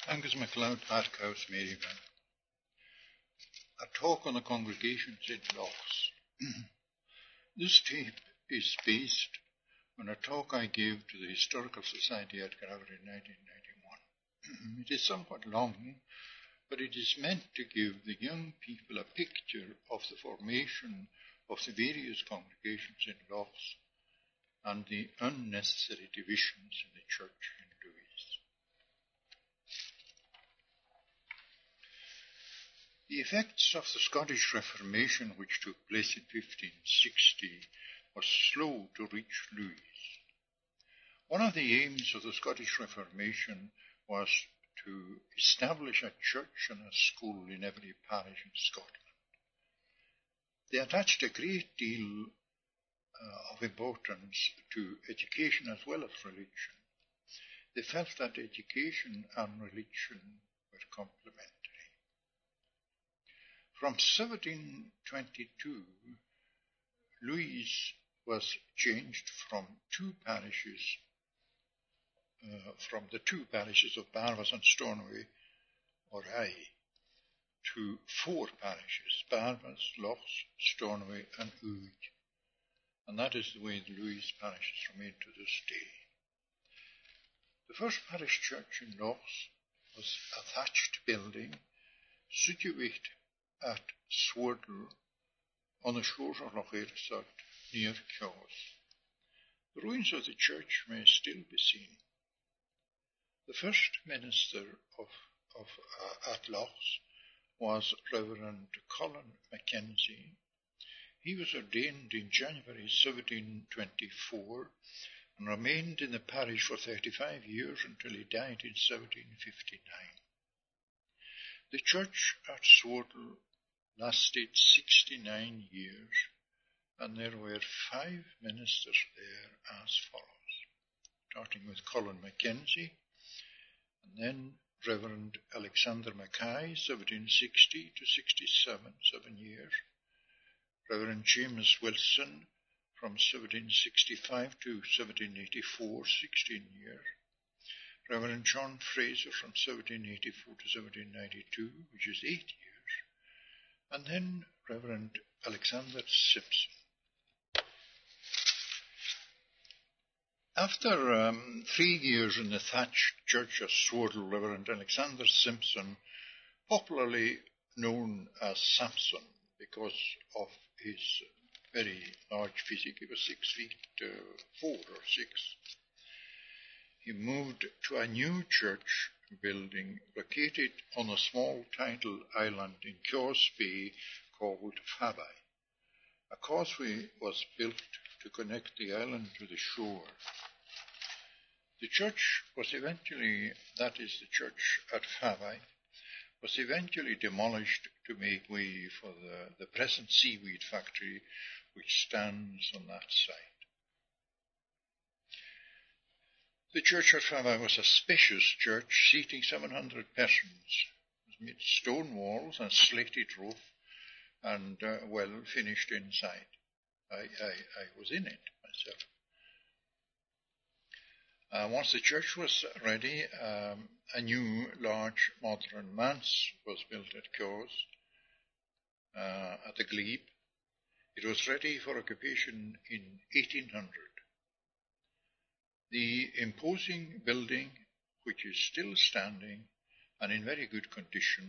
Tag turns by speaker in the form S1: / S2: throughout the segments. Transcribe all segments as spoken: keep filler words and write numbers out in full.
S1: Angus MacLeod, Harthouse, Maryville. A talk on the congregations in Lochs. This tape is based on a talk I gave to the Historical Society at Gallagher in nineteen ninety-one. It is somewhat long, but it is meant to give the young people a picture of the formation of the various congregations in Lochs and the unnecessary divisions in the church in Lewis. The effects of the Scottish Reformation, which took place in fifteen sixty, were slow to reach Lewis. One of the aims of the Scottish Reformation was to establish a church and a school in every parish in Scotland. They attached a great deal uh, of importance to education as well as religion. They felt that education and religion were complementary. From seventeen twenty-two, Lewis was changed from two parishes, uh, from the two parishes of Barvas and Stornoway, or Eye, to four parishes, Barvas, Lochs, Stornoway and Uig. And that is the way the Lewis parishes remain to this day. The first parish church in Lochs was a thatched building situated at Swardle on the shores of Loch Erisart near Caws. The ruins of the church may still be seen. The first minister of, of uh, at Lochs was Reverend Colin Mackenzie. He was ordained in January seventeen twenty-four and remained in the parish for thirty-five years until he died in seventeen fifty-nine. The church at Swardle lasted sixty-nine years, and there were five ministers there as follows, starting with Colin Mackenzie, and then Reverend Alexander Mackay, seventeen sixty to sixty-seven, seven years, Reverend James Wilson, from seventeen sixty-five to seventeen eighty-four, sixteen years, Reverend John Fraser, from seventeen eighty-four to seventeen ninety-two, which is eight years, and then Reverend Alexander Simpson. After um, three years in the thatched church of Swardle, Reverend Alexander Simpson, popularly known as Samson because of his very large physique, he was six feet uh, four or six, he moved to a new church building located on a small tidal island in Caws Bay called Fabai. A causeway was built to connect the island to the shore. The church was eventually, that is the church at Fabai, was eventually demolished to make way for the, the present seaweed factory which stands on that site. The church at Fabai was a spacious church, seating seven hundred persons. It was made stone walls and slated roof, and uh, well finished inside. I, I, I was in it myself. Uh, once the church was ready, um, a new large modern manse was built at Caws, uh, at the Glebe. It was ready for occupation in eighteen hundred. The imposing building, which is still standing and in very good condition,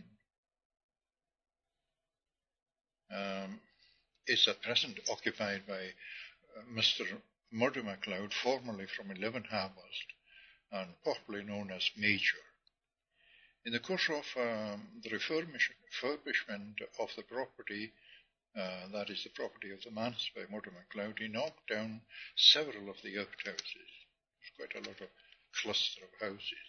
S1: um, is at present occupied by uh, Mister Murdo MacLeod, formerly from eleven Harvest and popularly known as Major. In the course of um, the refurbishment of the property, uh, that is the property of the manse by Murdo MacLeod, he knocked down several of the outhouses. Quite a lot of cluster of houses.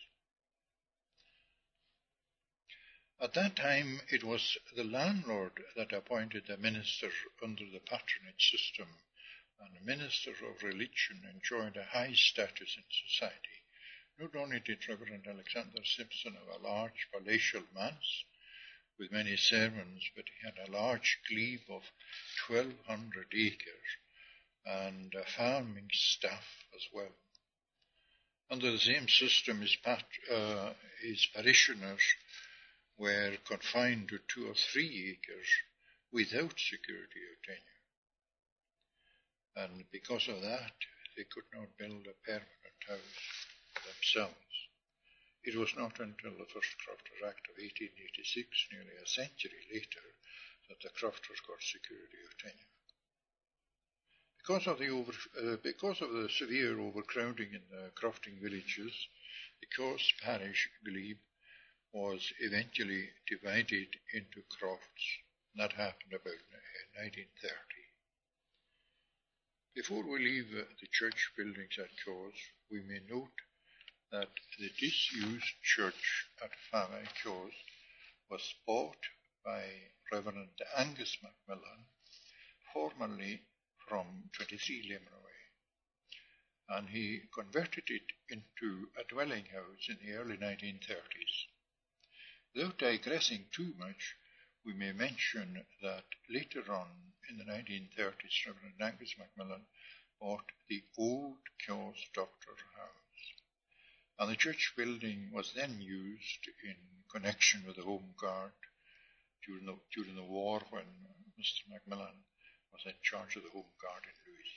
S1: At that time, it was the landlord that appointed the minister under the patronage system, and the minister of religion enjoyed a high status in society. Not only did Reverend Alexander Simpson have a large palatial manse with many servants, but he had a large glebe of twelve hundred acres and a farming staff as well. Under the same system, his, pat, uh, his parishioners were confined to two or three acres without security of tenure. And because of that, they could not build a permanent house for themselves. It was not until the first Crofters Act of eighteen eighty-six, nearly a century later, that the Crofters got security of tenure. Because of the, over, uh, because of the severe overcrowding in the crofting villages, the Cawes parish, glebe, was eventually divided into crofts. That happened about nineteen thirty. Before we leave uh, the church buildings at Cawes, we may note that the disused church at Famay Cawes was bought by Reverend Angus Macmillan, formerly from twenty-three Limraway, and he converted it into a dwelling house in the early nineteen thirties. Without digressing too much, we may mention that later on in the nineteen thirties, Reverend Angus Macmillan bought the old Cawes Doctor House, and the church building was then used in connection with the Home Guard during the, during the war when Mister Macmillan was in charge of the Home Guard in Lewis.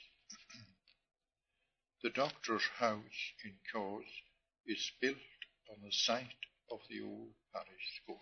S1: The Doctor's House in Cawes is built on the site of the old parish school.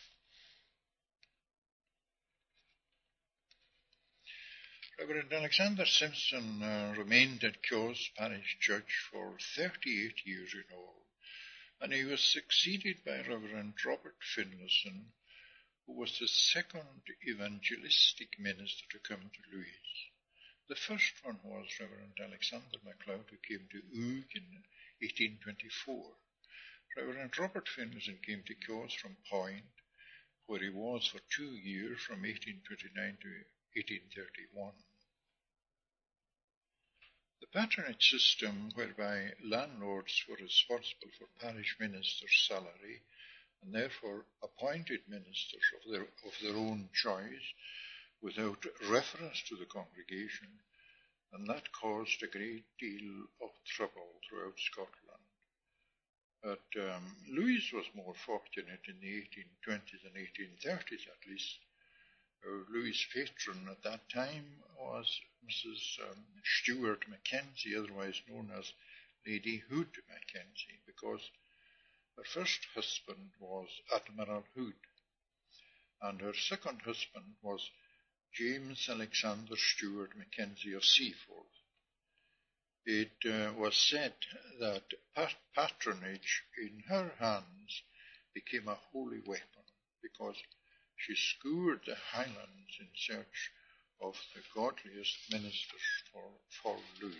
S1: Reverend Alexander Simpson uh, remained at Cawes Parish Church for thirty-eight years in all, and he was succeeded by Reverend Robert Finlayson, who was the second evangelistic minister to come to Lewis. The first one was Reverend Alexander MacLeod, who came to Oog in eighteen twenty-four. Reverend Robert Finlayson came to Cawes from Point, where he was for two years from eighteen twenty-nine to eighteen thirty-one. The patronage system, whereby landlords were responsible for parish ministers' salary and therefore appointed ministers of their, of their own choice without reference to the congregation, and that caused a great deal of trouble throughout Scotland. But um, Lewis was more fortunate in the eighteen twenties and eighteen thirties at least. Uh, Lewis' patron at that time was Missus Um, Stuart Mackenzie, otherwise known as Lady Hood Mackenzie, because her first husband was Admiral Hood, and her second husband was James Alexander Stuart Mackenzie of Seaforth. It uh, was said that pat- patronage in her hands became a holy weapon, because she scoured the Highlands in search of the godliest ministers for, for Lewis.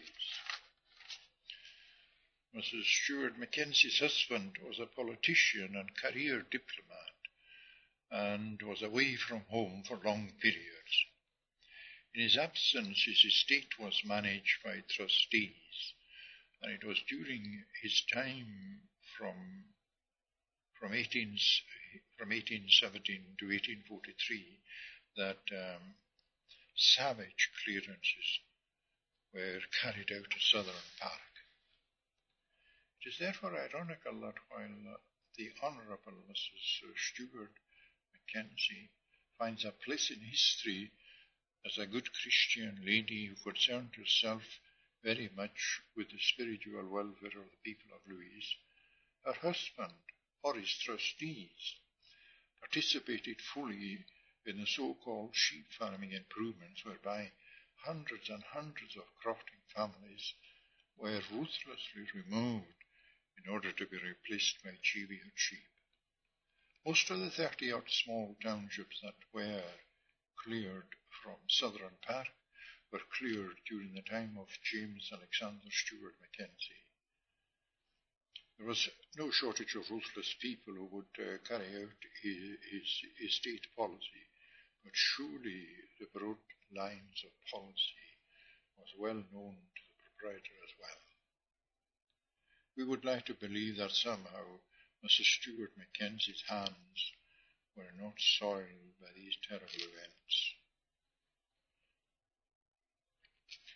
S1: Missus Stuart Mackenzie's husband was a politician and career diplomat, and was away from home for long periods. In his absence, his estate was managed by trustees, and it was during his time from from eighteen from eighteen seventeen to eighteen forty-three that um, savage clearances were carried out to Southern Park. It is therefore ironical that while uh, the Honourable Missus Stuart Mackenzie finds a place in history as a good Christian lady who concerned herself very much with the spiritual welfare of the people of Lewis, her husband or his trustees participated fully in the so-called sheep farming improvements, whereby hundreds and hundreds of crofting families were ruthlessly removed in order to be replaced by Cheviot sheep. Most of the thirty-odd small townships that were cleared from Southern Park were cleared during the time of James Alexander Stuart Mackenzie. There was no shortage of ruthless people who would uh, carry out his, his estate policy, but surely the broad lines of policy was well known to the proprietor as well. We would like to believe that somehow Missus Stuart Mackenzie's hands were not soiled by these terrible events.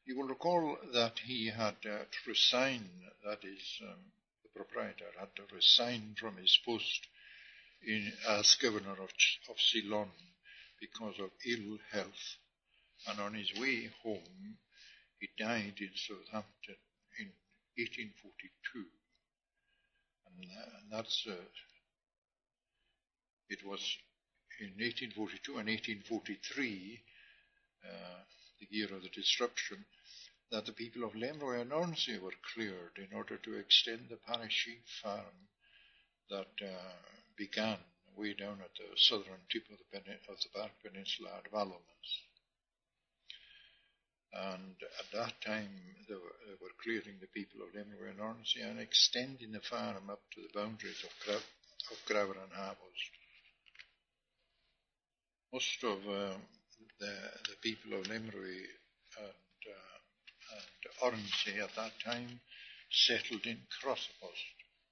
S1: You will recall that he had uh, to resign, that is, um, the proprietor had to resign from his post in, as governor of, of Ceylon because of ill health. And on his way home, he died in Southampton in eighteen forty-two. And, uh, and that's, uh, it was in eighteen forty-two and eighteen forty-three, uh, the year of the disruption, that the people of Lemroy and Ornsey were cleared in order to extend the parish sheep farm that uh, began way down at the southern tip of the, pen- of the Bark Peninsula at Valomas. And at that time, they were, they were clearing the people of Lemroy and Ornsey and extending the farm up to the boundaries of, Gra- of Graver and Harvest. Most of uh, the, the people of Lemroy and, uh, and Ornsey at that time settled in Crosspost.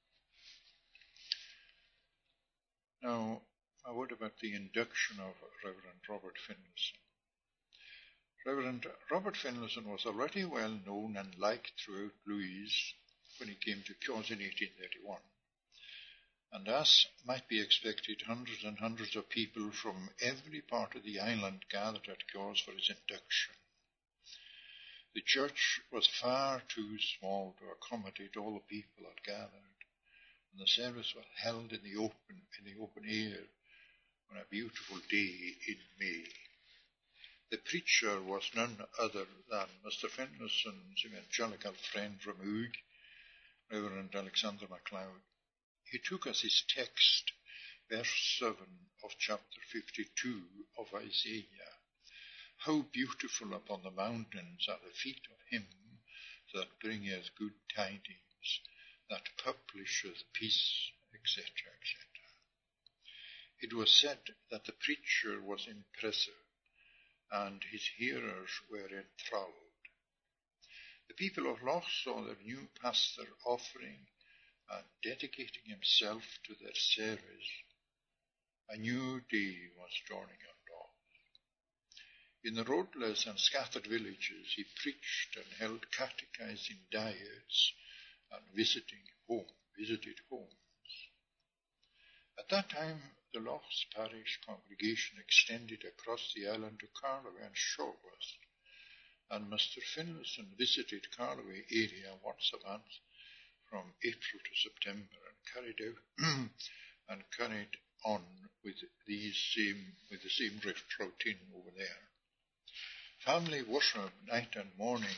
S1: Now, a word about the induction of Reverend Robert Finlayson. Reverend Robert Finlayson was already well known and liked throughout Louise when he came to Cowes in eighteen thirty-one. And as might be expected, hundreds and hundreds of people from every part of the island gathered at Cowes for his induction. The church was far too small to accommodate all the people that gathered, and the service was held in the open, in the open air on a beautiful day in May. The preacher was none other than Mister Finlayson's evangelical friend from Oog, Reverend Alexander MacLeod. He took as his text verse seven of chapter fifty-two of Isaiah. How beautiful upon the mountains are the feet of him that bringeth good tidings, that publisheth peace, et cetera, et cetera. It was said that the preacher was impressive, and his hearers were enthralled. The people of Loch saw their new pastor offering and dedicating himself to their service. A new day was dawning on Loch. In the roadless and scattered villages he preached and held catechizing diets and visiting home, visited homes. At that time, the Loch's parish congregation extended across the island to Carloway and Shawworth, and Mister Finlayson visited Carloway area once a month from April to September and carried out and carried on with these same with the same routine over there. Family worship night and morning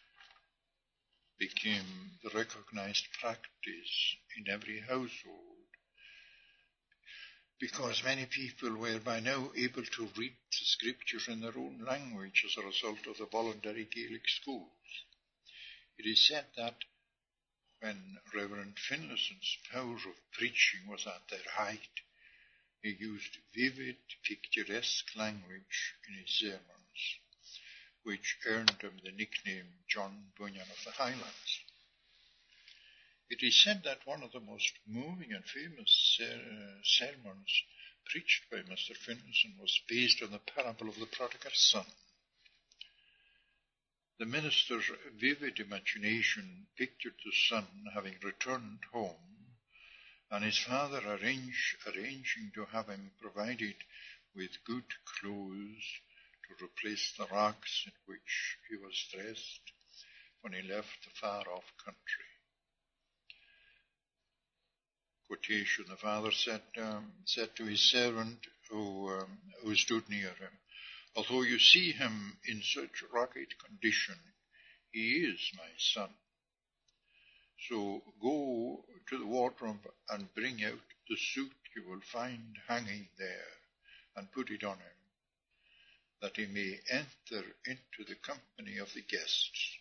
S1: became the recognized practice in every household, because many people were by now able to read the scriptures in their own language as a result of the voluntary Gaelic schools. It is said that when Reverend Finlayson's power of preaching was at their height, he used vivid, picturesque language in his sermons, which earned him the nickname John Bunyan of the Highlands. It is said that one of the most moving and famous ser- sermons preached by Mister Finlayson was based on the parable of the prodigal son. The minister's vivid imagination pictured the son having returned home, and his father arrange, arranging to have him provided with good clothes to replace the rags in which he was dressed when he left the far-off country. Quotation, the father said, um, said to his servant who, um, who stood near him, "Although you see him in such rugged condition, he is my son. So go to the wardrobe and bring out the suit you will find hanging there, and put it on him, that he may enter into the company of the guests."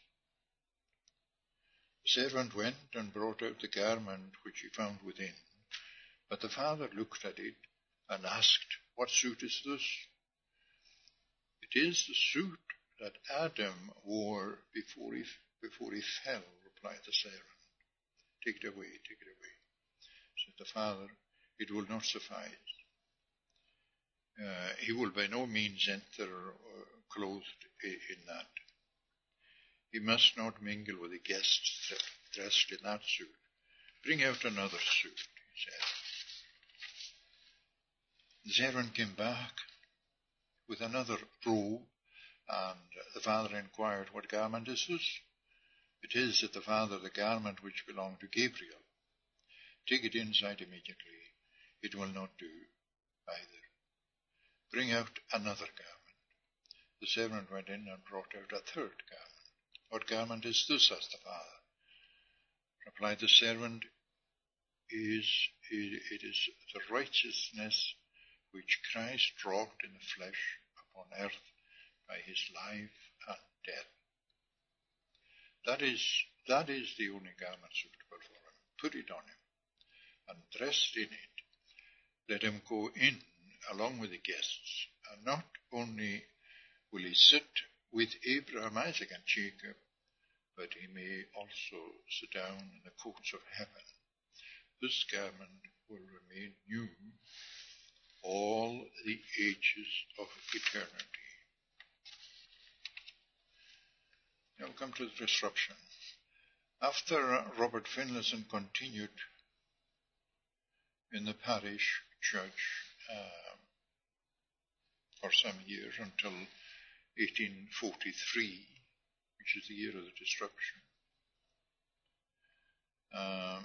S1: The servant went and brought out the garment which he found within. But the father looked at it and asked, "What suit is this?" "It is the suit that Adam wore before he, before he fell," replied the servant. "Take it away, take it away," said the father. "It will not suffice. Uh, he will by no means enter uh, clothed in that." He must not mingle with the guests dressed in that suit. Bring out another suit, he said. The servant came back with another robe, and the father inquired, what garment is this? It is, said the father, the garment which belonged to Gabriel. Take it inside immediately. It will not do either. Bring out another garment. The servant went in and brought out a third garment. What garment is this? Asked the father. Replied the servant, is, it is the righteousness which Christ wrought in the flesh upon earth by his life and death. That is, that is the only garment suitable for him. Put it on him, and dressed in it, let him go in along with the guests, and not only will he sit with Abraham, Isaac, and Jacob, but he may also sit down in the courts of heaven. This garment will remain new all the ages of eternity. Now we come to the disruption. After Robert Finlayson continued in the parish church uh, for some years until eighteen forty-three, which is the year of the disruption, um,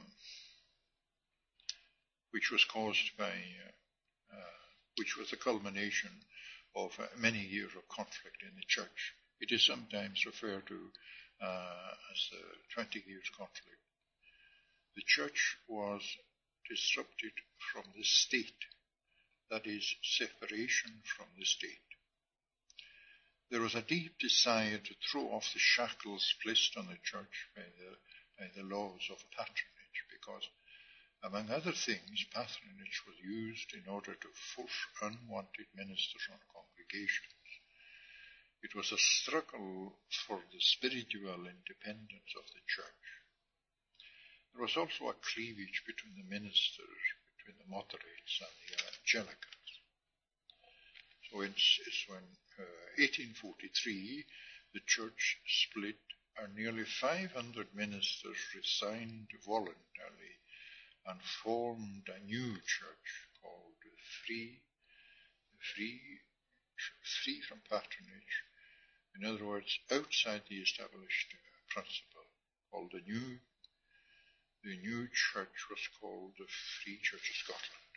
S1: which was caused by, uh, uh, which was the culmination of uh, many years of conflict in the church. It is sometimes referred to uh, as the twenty years conflict. The church was disrupted from the state, that is, separation from the state. There was a deep desire to throw off the shackles placed on the church by the, by the laws of patronage, because, among other things, patronage was used in order to force unwanted ministers on congregations. It was a struggle for the spiritual independence of the church. There was also a cleavage between the ministers, between the moderates and the evangelicals. So it's, it's when uh, eighteen forty-three, the church split, and nearly five hundred ministers resigned voluntarily and formed a new church called Free, Free, Free from Patronage. In other words, outside the established uh, principle, called the New, the new church was called the Free Church of Scotland.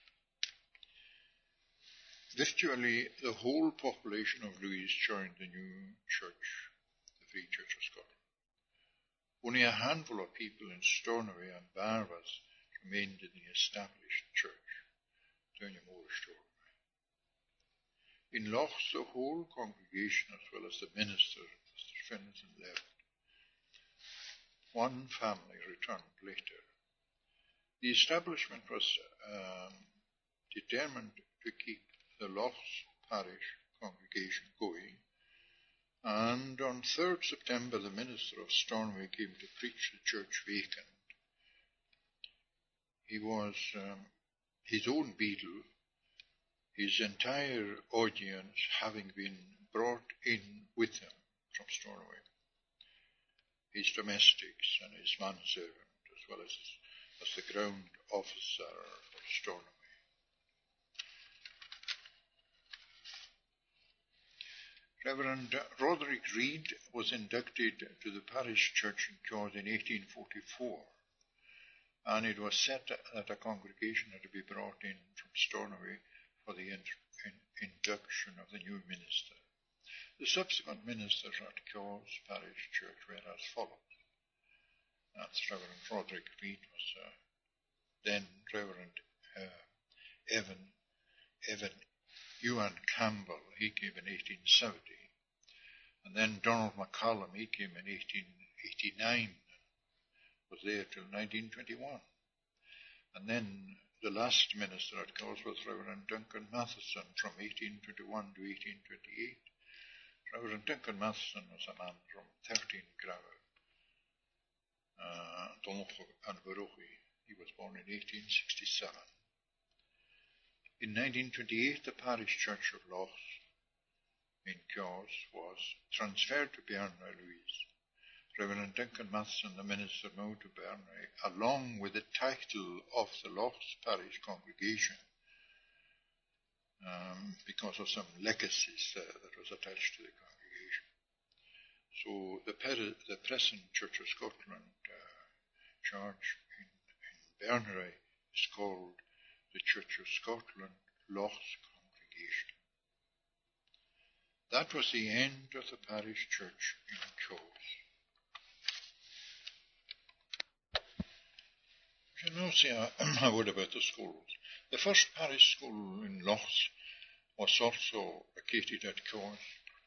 S1: Virtually the whole population of Louise joined the new church, the Free Church of Scotland. Only a handful of people in Stornoway and Barvas remained in the established church, down in Stornoway. In Loch, the whole congregation, as well as the minister, Mister Finlayson, left. One family returned later. The establishment was um, determined to keep the Loch parish congregation going, and on third September the minister of Stornoway came to preach the church vacant. He was um, his own beadle, his entire audience having been brought in with him from Stornoway, his domestics and his manservant, as well as, as the ground officer of Stornoway. Reverend Roderick Reid was inducted to the parish church in Cowes in eighteen forty-four, and it was set that a congregation had to be brought in from Stornoway for the in, in, induction of the new minister. The subsequent ministers at Cowes parish church were as follows. That's Reverend Roderick Reid, was uh, then Reverend uh, Evan, Evan Ewan Campbell. He came in eighteen seventy. And then Donald McCallum, he came in eighteen eighty-nine and was there till nineteen twenty-one. And then the last minister at Cowes was Reverend Duncan Matheson from eighteen twenty-one to eighteen twenty-eight. Reverend Duncan Matheson was a man from thirteen Gravel, uh, Donloch and Baruchi. He was born in eighteen sixty-seven. In nineteen twenty-eight, the parish church of Loch in Cowes was transferred to Bernard Louise, Reverend Duncan Matheson, the minister, moved to Bernary, along with the title of the Lochs Parish Congregation, um, because of some legacies uh, that was attached to the congregation. So the, per- the present Church of Scotland uh, church in, in Bernary is called the Church of Scotland Lochs Congregation. That was the end of the parish church in Cowes. We shall now say a, a word about the schools. The first parish school in Lochs was also located at Cowes.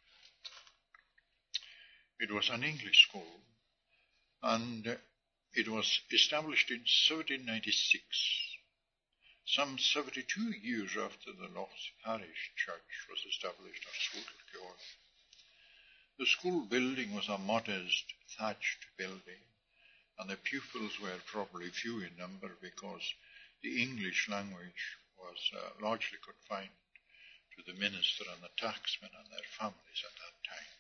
S1: It was an English school, and it was established in seventeen ninety-six, some seventy-two years after the Lochs Parish Church was established at Scotley. The school building was a modest thatched building, and the pupils were probably few in number because the English language was uh, largely confined to the minister and the tacksmen and their families at that time.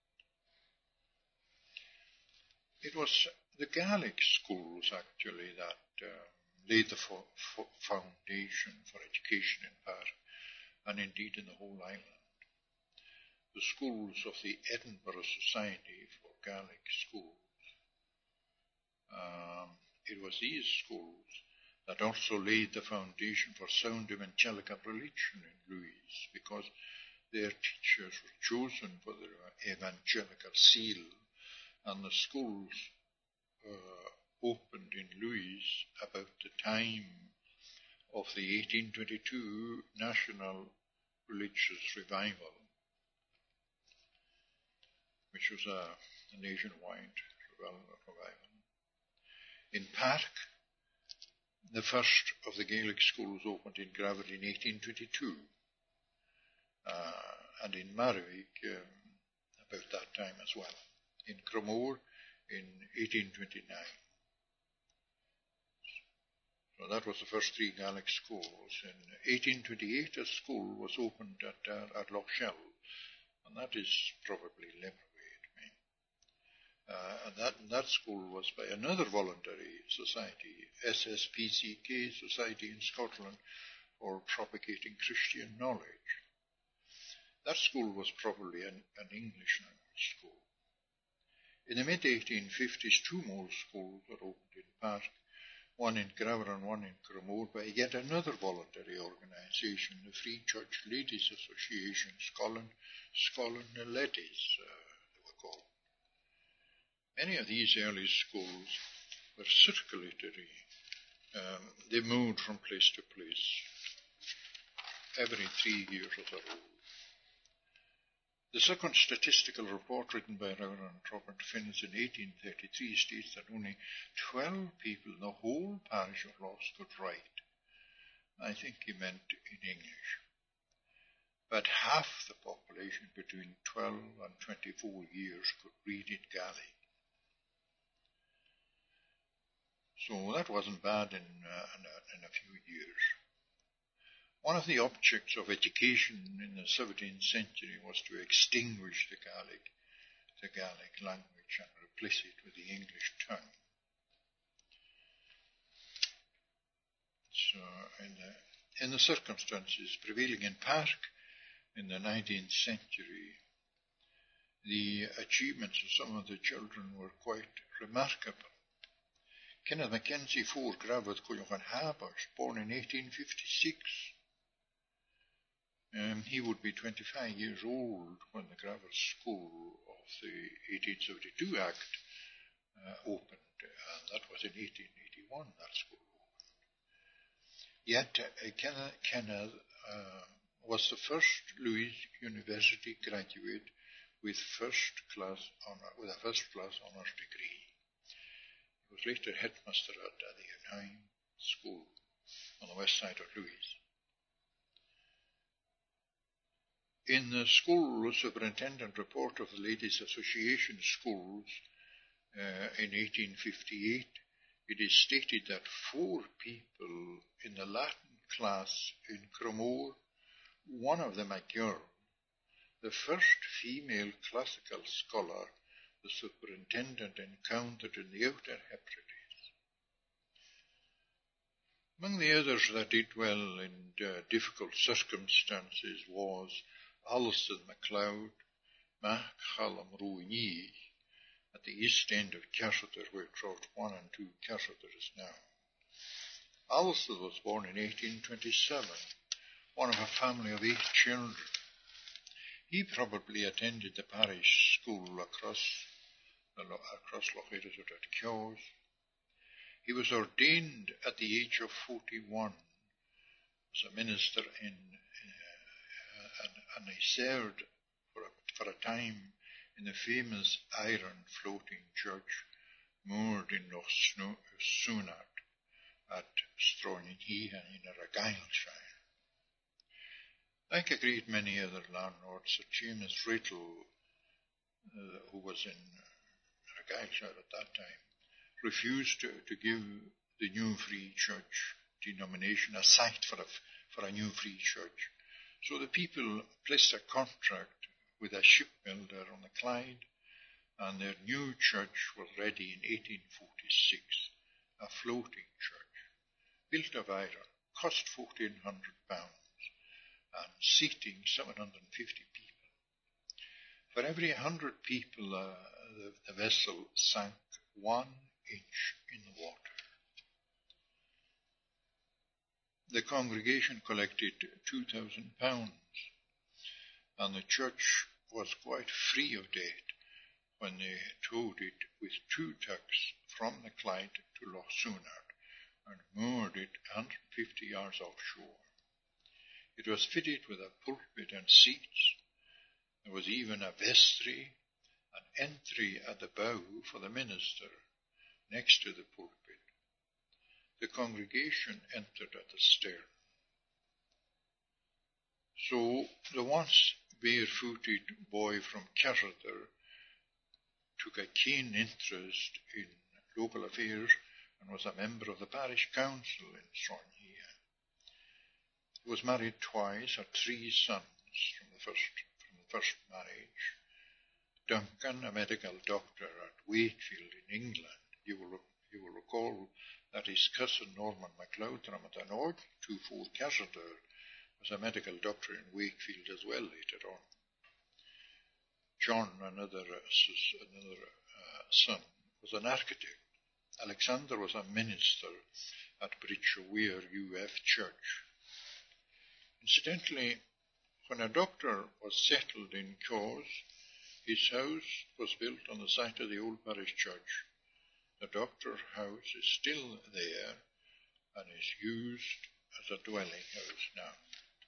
S1: It was the Gaelic schools, actually, that um, laid the fo- fo- foundation for education in Perth, and indeed in the whole island. The schools of the Edinburgh Society for Gaelic Schools. Um, it was these schools that also laid the foundation for sound evangelical religion in Louise, because their teachers were chosen for their evangelical zeal, and the schools uh, opened in Louise about the time of the eighteen twenty-two National Religious Revival, which was a, a nationwide revival. In Park, the first of the Gaelic schools opened in Gravett in eighteen twenty-two, uh, and in Marwick um, about that time as well. In Cromore in eighteen twenty-nine. So that was the first three Gaelic schools. In eighteen twenty-eight, a school was opened at, uh, at Loch Shell, and that is probably Limerick. Uh, and that, that school was by another voluntary society, S S P C K, Society in Scotland for Propagating Christian Knowledge. That school was probably an, an English language school. In the mid eighteen fifties, two more schools were opened in Park, one in Gravett and one in Cromore, by yet another voluntary organisation, the Free Church Ladies Association, Scotland, Scotland Ladies, uh, they were called. Many of these early schools were circulatory. Um, they moved from place to place every three years as a rule. The second statistical report written by Reverend Robert Finnes in eighteen thirty-three states that only twelve people in the whole parish of Lochs could write. I think he meant in English. But half the population between twelve and twenty-four years could read in Gaelic. So that wasn't bad in, uh, in, a, in a few years. One of the objects of education in the seventeenth century was to extinguish the Gaelic, the Gaelic language and replace it with the English tongue. So in the, in the circumstances prevailing in Park in the nineteenth century, the achievements of some of the children were quite remarkable. Kenneth Mackenzie four Gravett Cuilchan Habash, born in eighteen fifty-six. Um, he would be twenty-five years old when the Gravett School of the eighteen seventy-two Act uh, opened, and that was in eighteen eighty-one that school opened. Yet uh, Kenneth, Kenneth uh, was the first Louise University graduate with first class honor, with a first class honours degree. He was later headmaster at uh, the Unheim School on the west side of Louise. In the school superintendent report of the Ladies Association Schools uh, in eighteen fifty-eight, it is stated that four people in the Latin class in Cromore, one of them a girl, the first female classical scholar the superintendent encountered in the Outer Hebrides. Among the others that did well in uh, difficult circumstances was Alston MacLeod, Mac Challam Rooney, at the east end of Cashel, where Trout one and two Cashel is now. Alston was born in eighteen twenty-seven, one of a family of eight children. He probably attended the parish school across, across Loch Erised at Cowes. He was ordained at the age of forty-one as a minister in, uh, and, and he served for a, for a time in the famous iron floating church moored in Loch Sunat at Stronynhehan in Argyllshire. Like a great many other landlords, Sir James Riddle, uh, who was in Argyllshire at that time, refused to, to give the New Free Church denomination a site for a, for a New Free Church. So the people placed a contract with a shipbuilder on the Clyde, and their new church was ready in eighteen forty-six, a floating church, built of iron, cost fourteen hundred pounds, and seating seven hundred fifty people. For every hundred people, uh, the, the vessel sank one inch in the water. The congregation collected two thousand pounds, and the church was quite free of debt when they towed it with two tugs from the Clyde to Loch Sunat and moored it one hundred fifty yards offshore. It was fitted with a pulpit and seats. There was even a vestry, an entry at the bow for the minister, next to the pulpit. The congregation entered at the stern. So the once barefooted boy from Cashel took a keen interest in local affairs and was a member of the parish council in Stronynhehan. He was married twice, had three sons from the first from the first marriage. Duncan, a medical doctor at Wakefield in England. You will you will recall that his cousin Norman MacLeod from Athanog, two four Cashel, was a medical doctor in Wakefield as well later on. John, another, uh, another uh, son, was an architect. Alexander was a minister at Bridgeweir U F Church. Incidentally, when a doctor was settled in Cowes, his house was built on the site of the old parish church. The doctor's house is still there and is used as a dwelling house now.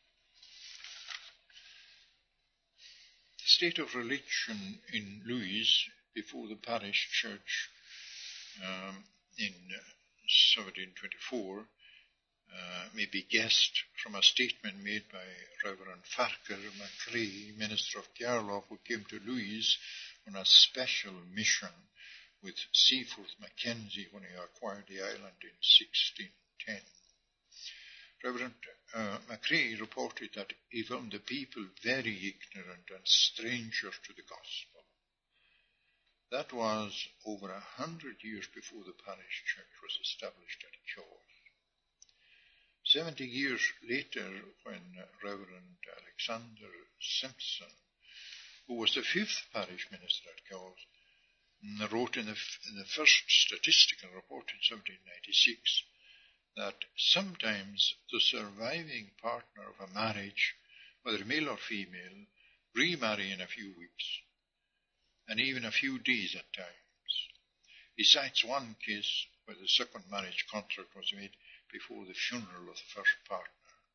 S1: The state of religion in Lewis before the parish church um, in seventeen twenty-four uh, may be guessed from a statement made by Reverend Farquhar McCrae, minister of Carlow, who came to Lewis on a special mission with Seaforth Mackenzie when he acquired the island in sixteen ten. Reverend uh, McCrae reported that he found the people very ignorant and strangers to the gospel. That was over a hundred years before the parish church was established at Cowes. Seventy years later, when Reverend Alexander Simpson, who was the fifth parish minister at Cowes, wrote in the, in the first statistical report in seventeen ninety-six that sometimes the surviving partner of a marriage, whether male or female, remarry in a few weeks, and even a few days at times. He cites one case where the second marriage contract was made before the funeral of the first partner.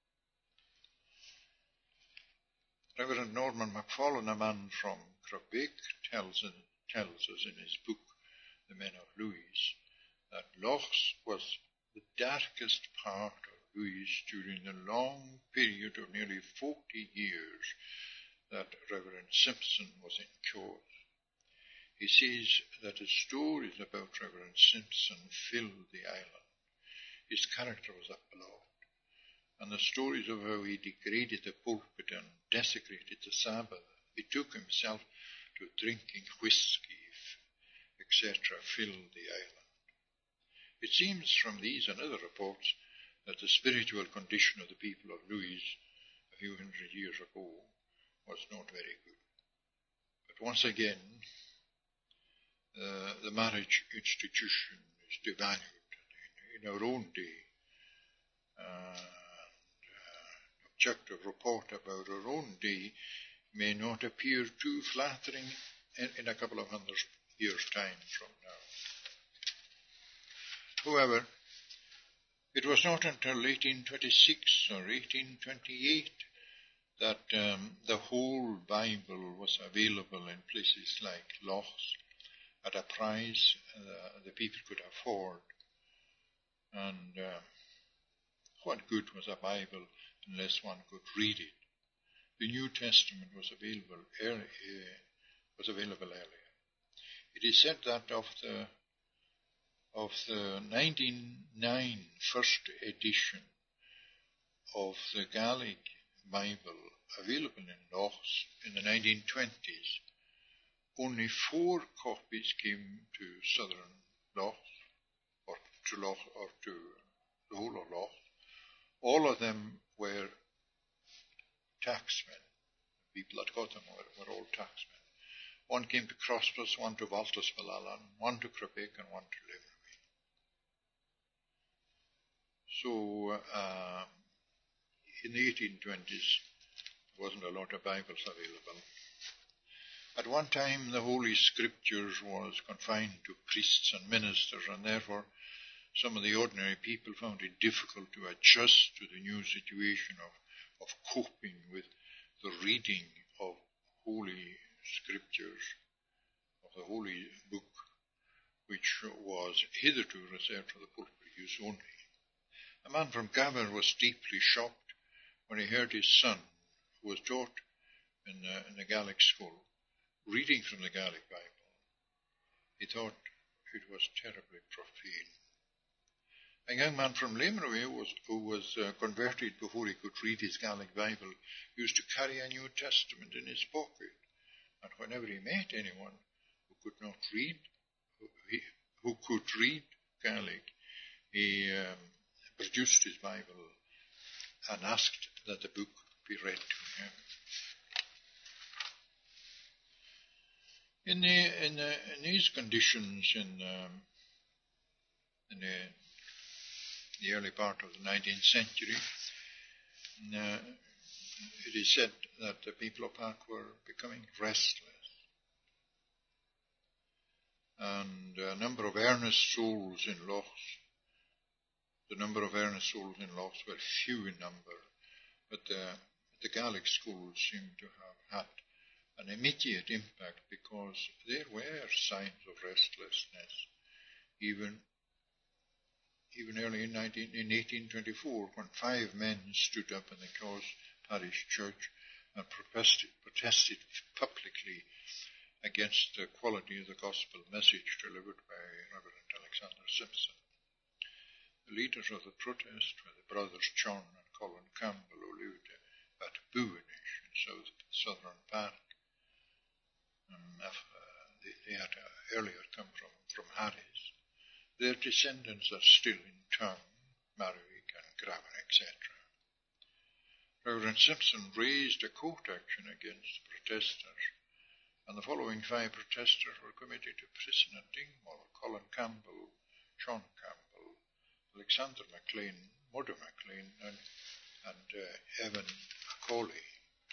S1: Reverend Norman MacFarlane, a man from Crookbeck, tells, in, tells us in his book, The Men of Lewis, that Lochs was the darkest part of Lewis during the long period of nearly forty years that Reverend Simpson was in Cowes. He says that the stories about Reverend Simpson filled the island. His character was applauded, and the stories of how he degraded the pulpit and desecrated the Sabbath. He took himself to drinking whiskey et cetera filled the island. It seems from these and other reports that the spiritual condition of the people of Lewis a few hundred years ago was not very good. But once again, uh, the marriage institution is devalued in, in our own day. Uh, and, uh, objective report about our own day may not appear too flattering in, in a couple of hundred years' time from now. However, it was not until eighteen twenty-six or eighteen twenty-eight that um, the whole Bible was available in places like Lochs at a price uh, the people could afford. And uh, what good was a Bible unless one could read it? The New Testament was available early, uh, was available earlier. It is said that of the of the nineteen oh nine first edition of the Gaelic Bible available in Lochs in the nineteen twenties, only four copies came to southern Lochs, or to Loch, or to the whole of Lochs. All of them were tacksmen. People that got them were, were all tacksmen. One came to Crossbus, one to Baltusballalan, one to Crepig, and one to Limerick. So, uh, in the eighteen twenties, there wasn't a lot of Bibles available. At one time, the Holy Scriptures was confined to priests and ministers, and therefore some of the ordinary people found it difficult to adjust to the new situation of, of coping with the reading of Holy Scriptures, of the Holy Book, which was hitherto reserved for the pulpit use only. A man from Gabber was deeply shocked when he heard his son, who was taught in the, in the Gaelic school, reading from the Gaelic Bible. He thought it was terribly profane. A young man from Limerick who was, who was uh, converted before he could read his Gaelic Bible used to carry a New Testament in his pocket. And whenever he met anyone who could not read, who, he, who could read Gaelic, he um, produced his Bible and asked that the book be read to him. In, the, in, the, in these conditions, in, um, in the, the early part of the nineteenth century, uh, it is said that the people of Park were becoming restless. And a number of earnest souls in Lochs, the number of earnest souls in Lochs were few in number, but the, the Gaelic schools seemed to have had an immediate impact because there were signs of restlessness. Even, even early in, nineteen, in eighteen twenty-four, when five men stood up in the Cause Parish Church and protested, protested publicly against the quality of the gospel message delivered by Reverend Alexander Simpson. The leaders of the protest were the brothers John and Colin Campbell, who lived at Buinish in south, southern Park. Um, uh, they, they had uh, earlier come from, from Harris. Their descendants are still in town, Marwick and Graven, et cetera. Reverend Simpson raised a court action against the protesters, and the following five protesters were committed to prison at Dingwall: Colin Campbell, Sean Campbell, Alexander MacLean, Murdo MacLean, and, and uh, Evan Macaulay.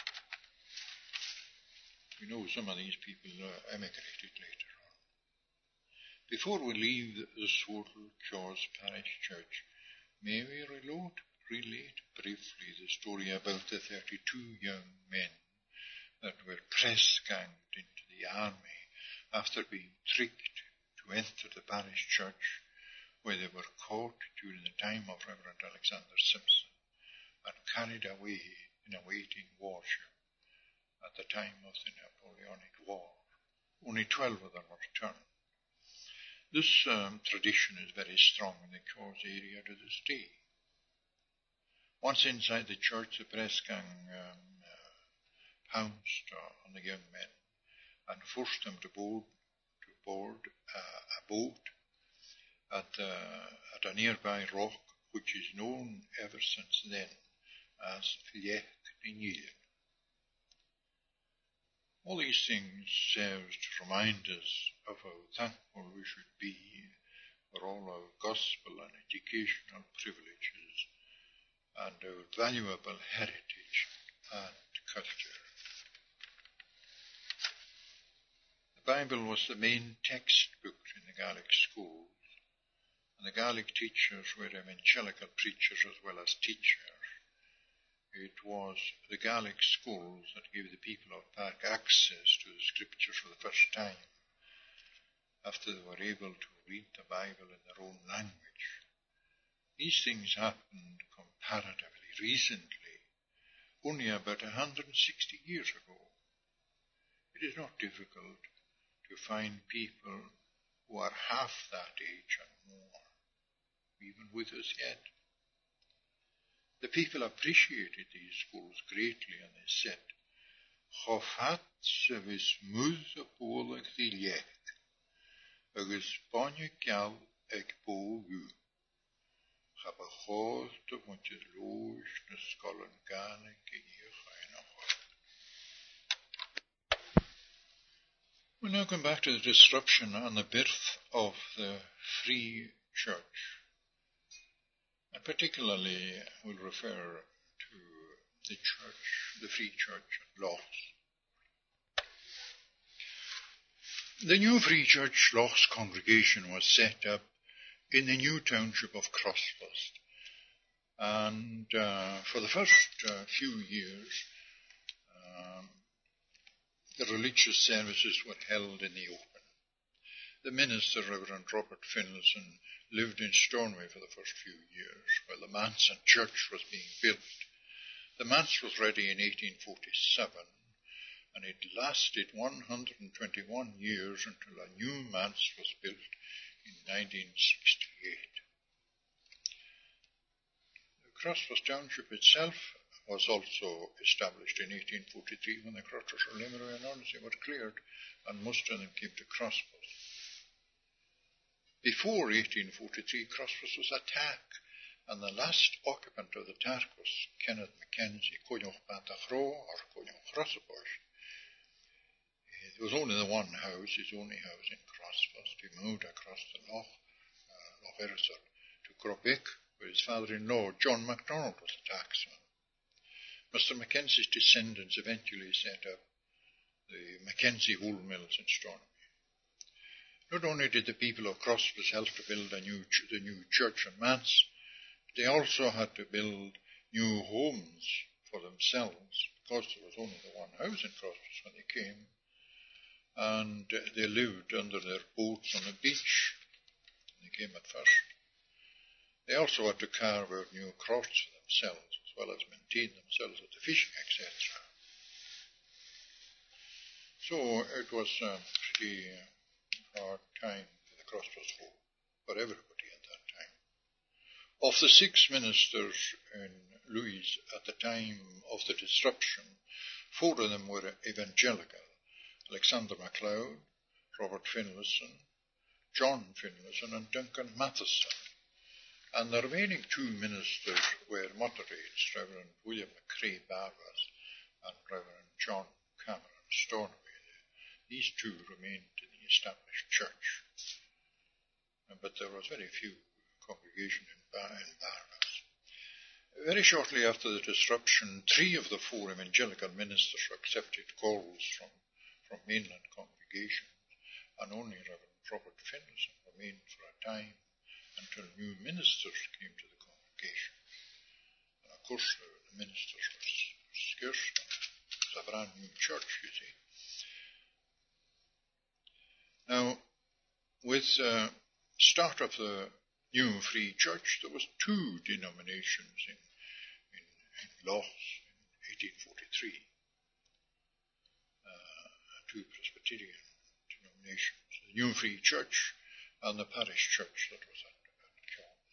S1: We know some of these people uh, emigrated later on. Before we leave the, the Swortle Cause Parish Church, may we relate, relate briefly the story about the thirty-two young men that were press-ganged into the army after being tricked to enter the parish church, where they were caught during the time of Reverend Alexander Simpson and carried away in a waiting worship at the time of the Napoleonic War. Only twelve of them were returned. This um, tradition is very strong in the Cause area to this day. Once inside the church, the press gang um, uh, pounced uh, on the young men and forced them to bow, to board uh, a boat at, uh, at a nearby rock, which is known ever since then as Fliech Niel. All these things serve to remind us of how thankful we should be for all our gospel and educational privileges and our valuable heritage and culture. The Bible was the main textbook in the Gaelic schools, and the Gaelic teachers were evangelical preachers as well as teachers. It was the Gaelic schools that gave the people of Park access to the scriptures for the first time, after they were able to read the Bible in their own language. These things happened comparatively recently, only about one hundred sixty years ago. It is not difficult to find people who are half that age and more, even with us yet. The people appreciated these schools greatly, and they said, Chofat se vis muz a bólag di liech, agus bonne gal ag bógu, chab a chód a muntir lois na scolan gane gynnych ein achor. We'll now come back to the disruption and the birth of the Free Church. And particularly we'll refer to the church, the Free Church at Lochs. The new Free Church Lochs congregation was set up in the new township of Crossfast, and uh, for the first uh, few years um, the religious services were held in the open. The minister, Reverend Robert Finlayson, lived in Stornoway for the first few years while the manse and church was being built. The manse was ready in eighteen forty-seven, and it lasted one hundred twenty-one years until a new manse was built in nineteen sixty-eight. The Crossfast Township itself was also established in eighteen forty-three when the Crotters of Limerick and Ormsey were cleared, and most of them came to Crossfast. Before eighteen forty-three, Crossfast was a tack, and the last occupant of the tack was Kenneth Mackenzie, Coinioch Bantachro, or Coinioch Rossabush. There was only the one house, his only house in Crossfast. He moved across the Loch, uh, Loch Erisar, to Crobic, where his father-in-law, John MacDonald, was a tacksman. Mister Mackenzie's descendants eventually set up the Mackenzie wool mills in Stornoway. Not only did the people of Crossfast help to build a new ch- the new church and manse, they also had to build new homes for themselves, because there was only the one house in Crossfast when they came, and uh, they lived under their boats on the beach when they came at first. They also had to carve out new crofts for themselves, as well as maintain themselves with the fishing, et cetera. So it was a pretty uh, hard time for the Crossfast folk, for everybody at that time. Of the six ministers in Louis at the time of the disruption, four of them were evangelical: Alexander MacLeod, Robert Finlayson, John Finlayson, and Duncan Matheson. And the remaining two ministers were moderates, Reverend William McCrae Barras and Reverend John Cameron Stornoway. These two remained in the established church, but there was very few congregation in, Bar- in Barras. Very shortly after the disruption, three of the four evangelical ministers accepted calls from, from mainland congregations, and only Reverend Robert Finlayson remained for a time until new ministers came to the congregation. And of course, the, the ministers were scarce. It was a brand new church, you see. Now, with the uh, start of the new Free Church, there was two denominations in, in, in Lochs in eighteen forty-three, uh, two Presbyterian denominations, the New Free Church and the parish church that was at, at Clough.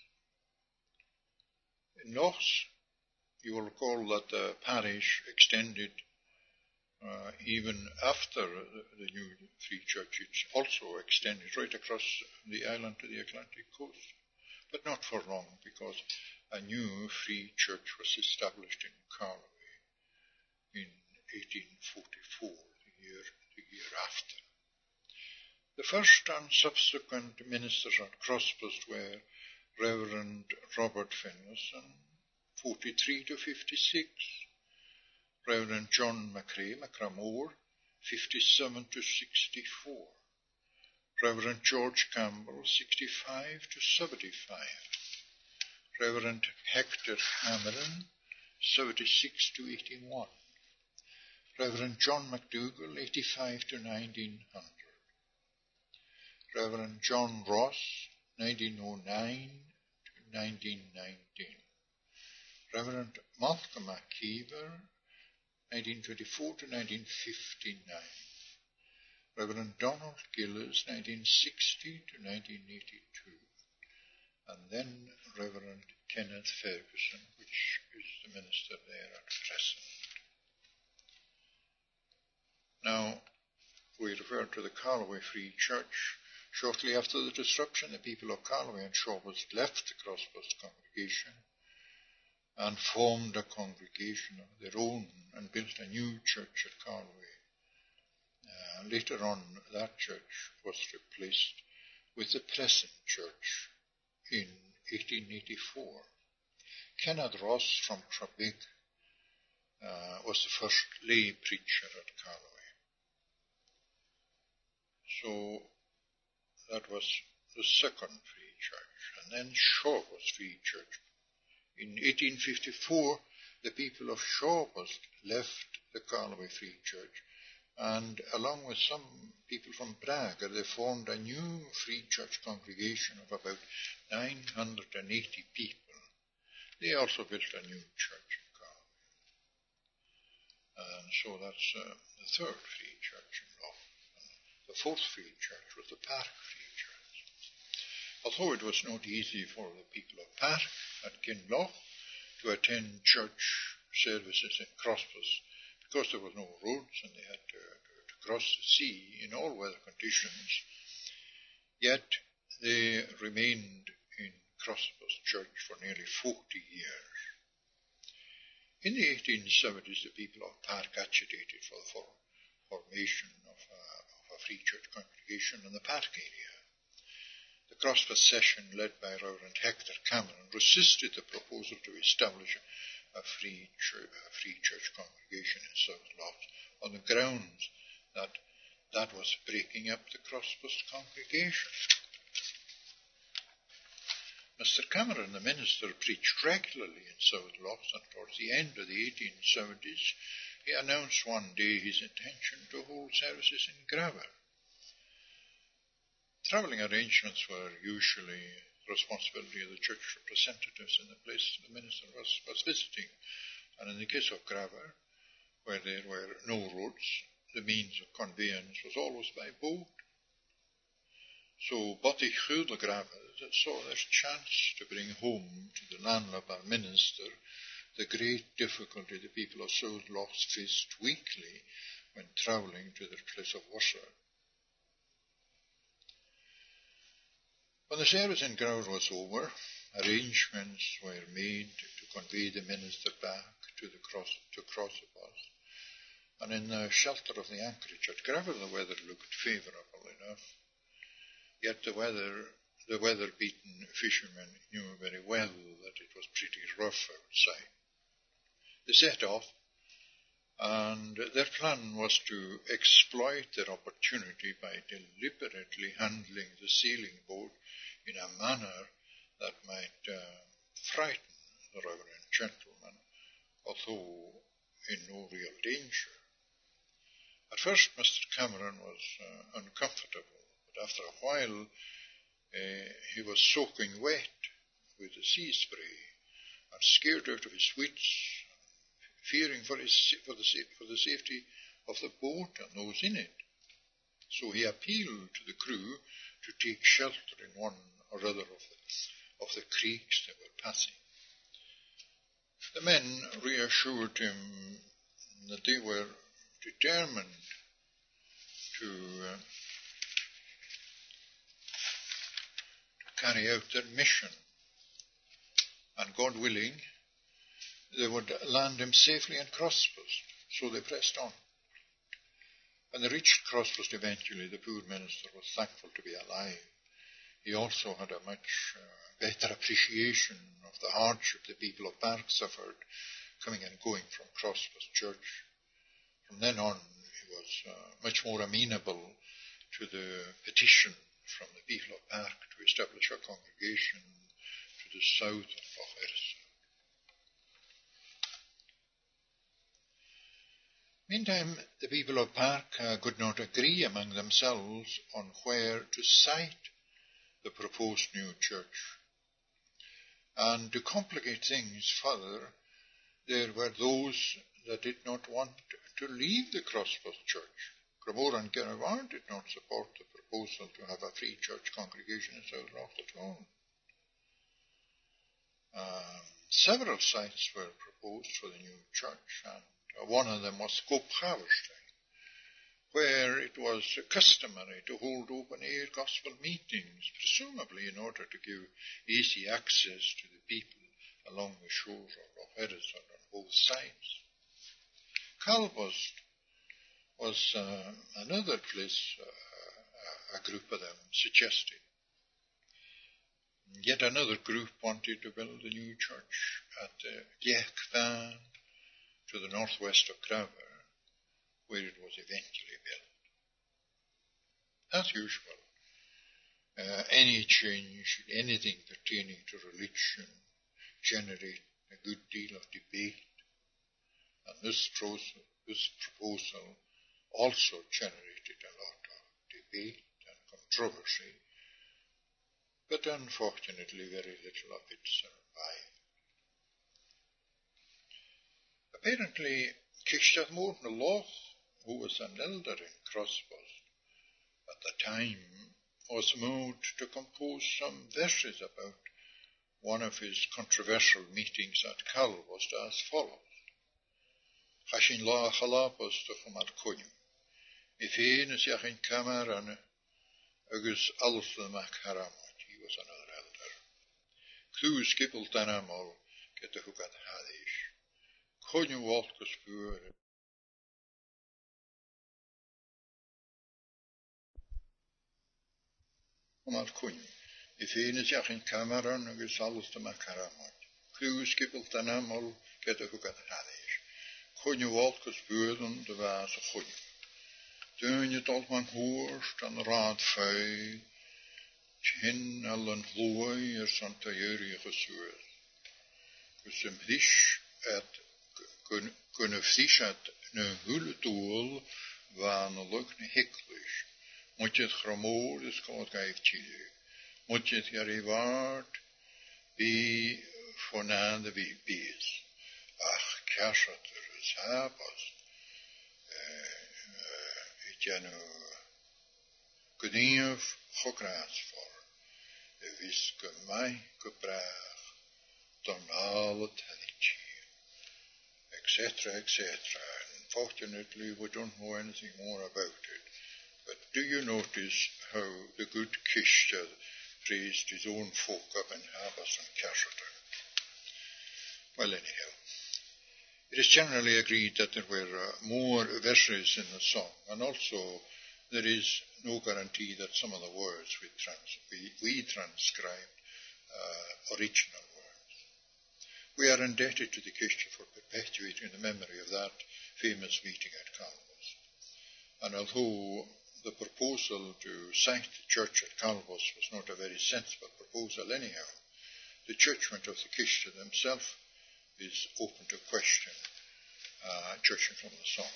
S1: In Lochs, you will recall that the parish extended uh, even after the, the new free church, it's also extended right across the island to the Atlantic coast. But not for long, because a new free church was established in Carloway in eighteen forty-four, the year, the year after. The first and subsequent ministers at Crosspost were Reverend Robert Finlayson, forty-three to fifty-six, Reverend John McRae McCramore, fifty-seven to sixty-four, Reverend George Campbell, sixty-five to seventy-five, Reverend Hector Cameron, seventy-six to eighty-one, Reverend John McDougall, eighty-five to nineteen hundred, Reverend John Ross, nineteen oh nine to nineteen nineteen, Reverend Malcolm McKeever, nineteen twenty-four to nineteen fifty-nine, Reverend Donald Gillis, nineteen sixty to nineteen eighty-two, and then Reverend Kenneth Ferguson, which is the minister there at present. Now, we refer to the Carloway Free Church. Shortly after the disruption, the people of Carloway and Shawpost left the Crosspost congregation and formed a congregation of their own and built a new church at Carloway. Uh, later on, that church was replaced with the present church in eighteen eighty-four. Kenneth Ross from Trabig uh, was the first lay preacher at Carloway. So that was the second free church. And then Shawpost Free Church. In eighteen fifty-four, the people of Shawpost left the Carloway Free Church, and along with some people from Braga, they formed a new free church congregation of about nine hundred eighty people. They also built a new church in Carloway. And so that's uh, the third free church in Lough. The fourth free church was the Park Free Church. Although it was not easy for the people of Park at Kinlough to attend church services in Crosspost, because there were no roads and they had to, to, to cross the sea in all weather conditions, yet they remained in Crosspost Church for nearly forty years. In the eighteen seventies, the people of Park agitated for the for, formation of a, of a free church congregation in the Park area. The Crosspost session, led by Reverend Hector Cameron, resisted the proposal to establish a free church, a free church congregation in South Lough on the grounds that that was breaking up the Crosspost congregation. Mister Cameron, the minister, preached regularly in South Lough, and towards the end of the eighteen seventies, he announced one day his intention to hold services in Graver. Travelling arrangements were usually the responsibility of the church representatives in the place the minister was, was visiting. And in the case of Graver, where there were no roads, the means of conveyance was always by boat. So Botti Goede Graver saw their chance to bring home to the landlubber minister the great difficulty the people of South Lough faced weekly when travelling to their place of worship. When the service in Graver was over, arrangements were made to convey the minister back to the cross to Crosspost, and in the shelter of the anchorage at Graver, the weather looked favourable enough. Yet the weather, the weather-beaten fishermen knew very well that it was pretty rough outside. They set off, and their plan was to exploit their opportunity by deliberately handling the sailing boat in a manner that might uh, frighten the reverend gentleman, although in no real danger. At first, Mister Cameron was uh, uncomfortable, but after a while uh, he was soaking wet with the sea spray and scared out of his wits, fearing for, his, for, the, for the safety of the boat and those in it. So he appealed to the crew to take shelter in one or other of the, of the creeks they were passing. The men reassured him that they were determined to, uh, to carry out their mission. And God willing, they would land him safely in Crosspost. So they pressed on. When they reached Crosspost eventually, the poor minister was thankful to be alive. He also had a much uh, better appreciation of the hardship the people of Park suffered coming and going from Crosspost Church. From then on, he was uh, much more amenable to the petition from the people of Park to establish a congregation to the south of Loch Ersa. Meantime, the people of Park uh, could not agree among themselves on where to site the proposed new church. And to complicate things further, there were those that did not want to leave the Crosspost Church. Cremora and Glenavon did not support the proposal to have a free church congregation in South Loch um, Several sites were proposed for the new church, and one of them was Scope Haverstein, where it was customary to hold open-air gospel meetings, presumably in order to give easy access to the people along the shores of Loch Ersa on both sides. Calvost was uh, another place uh, a group of them suggested. Yet another group wanted to build a new church at uh, Giechvan, to the northwest of Crowber, where it was eventually built. As usual, uh, any change in anything pertaining to religion generate a good deal of debate, and this, pro- this proposal also generated a lot of debate and controversy, but unfortunately very little of it survived. Apparently, Kishtath Morton Loch, who was an elder in Crosspost at the time, was moved to compose some verses about one of his controversial meetings at Calvost as follows. Chashin la chalapos to chamal conium. If he is yachin kamar an agus alfa mac haramot, he was another elder. Clue skippel tanamol get the hukat hadish. Conium walt gespure. Chamal conium. If he is yachin kamar an agus alfa mac haramot. Clue skippel tanamol get the hukat hadish. Conium walt gespure de was a conium. Toen je tot mijn hoorst aan raad vij, tjen al een vloei er zijn te jurje gesuurd. Dus een vlies het kunnen vlies het een hule tool, waan een luk een heklisch. Moet je het gramoor, dus kan het geef chile. Moet je het geriwaard, wie voornaan de wie is. Ach, kerset er is hapas. Janu Gudinjev Gokraatsvorm, de wiske mij gebracht, dan al het helletje, et cetera, et cetera. Unfortunately, we don't know anything more about it. But do you notice how the good Kishta praised his own folk up in Habas and Cashata? Well, anyhow. It is generally agreed that there were uh, more verses in the song, and also there is no guarantee that some of the words we, trans- we, we transcribed uh, original words. We are indebted to the Kishta for perpetuating the memory of that famous meeting at Calvost. And although the proposal to site the church at Calvost was not a very sensible proposal anyhow, the judgment of the Kishta themselves is open to question, uh, judging from the song.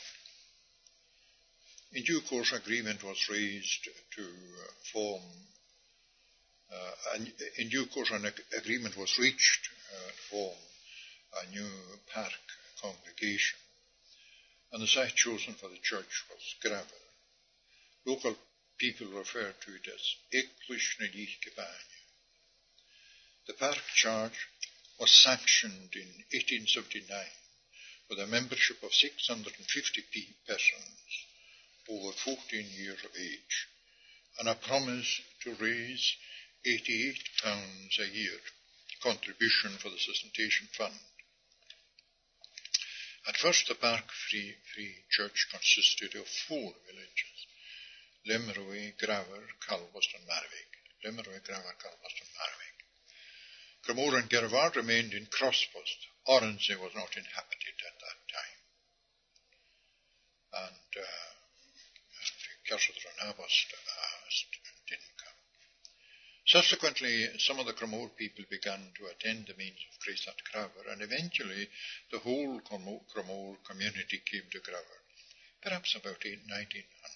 S1: In due course, agreement was raised to uh, form, uh, an, in due course an ag- agreement was reached uh, to form a new park congregation, and the site chosen for the church was Gravel. Local people refer to it as Eklishnadik-Gebanya. The park charge was sanctioned in eighteen seventy-nine with a membership of six hundred fifty persons over fourteen years of age, and a promise to raise eighty-eight pounds a year contribution for the Sustentation Fund. At first, the Park Free, Free Church consisted of four villages: Limmerway, Graver, Calvast and Marwick. Limmerway, Graver, Calvast and Marwick. Cremore and Gervard remained in Crosspost. Oronsay was not inhabited at that time. And uh, Kershadr and Abast uh, didn't come. Subsequently, some of the Cremore people began to attend the means of grace at Graver, and eventually the whole Cremore community came to Graver, perhaps about nineteen hundred.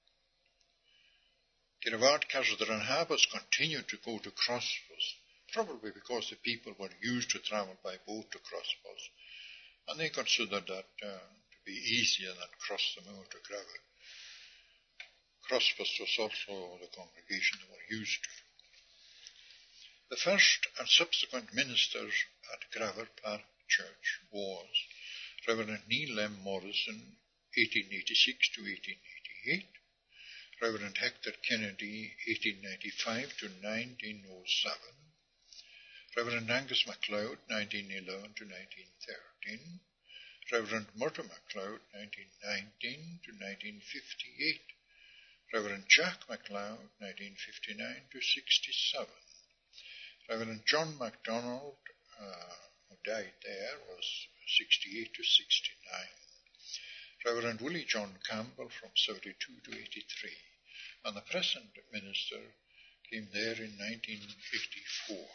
S1: Gervard, Kershadr and Abast continued to go to Crosspost, probably because the people were used to travel by boat to Crosspost, and they considered that uh, to be easier than cross the moor to Graver. Crosspost was also the congregation they were used to. The first and subsequent ministers at Graver Park Church was Reverend Neil M. Morrison, eighteen eighty-six to eighteen eighty-eight, Reverend Hector Kennedy, eighteen ninety-five to nineteen oh seven, Reverend Angus MacLeod, nineteen eleven to nineteen thirteen, Reverend Murdo MacLeod, nineteen nineteen to nineteen fifty-eight, Reverend Jack MacLeod, nineteen fifty-nine to sixty-seven, Reverend John MacDonald, uh, who died there, was sixty-eight to sixty-nine, Reverend Willie John Campbell from seventy-two to eighty-three, and the present minister came there in nineteen fifty-four.